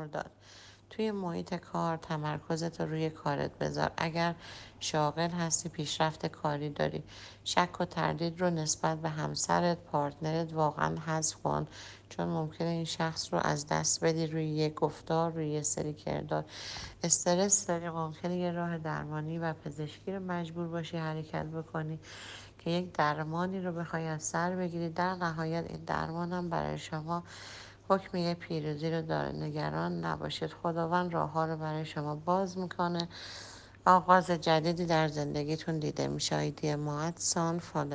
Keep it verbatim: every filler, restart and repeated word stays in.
داد. توی محیط کار تمرکزت رو روی کارت بذار. اگر شاغل هستی، پیشرفت کاری داری، شک و تردید رو نسبت به همسرت، پارتنرت واقعا حذف کن، چون ممکنه این شخص رو از دست بدی روی یک گفتار، روی یه سری کردار. استرس داری، ممکنه یه راه درمانی و پزشکی رو مجبور باشی حرکت بکنی که یک درمانی رو بخوای از سر بگیری. در نهایت این درمان هم برای شما حکم یه پیروزی رو داره. نگران نباشید، خداوند راه ها رو برای شما باز میکنه. آغاز جدیدی در زندگیتون دیده میشه. آیدی ما ادسان فالو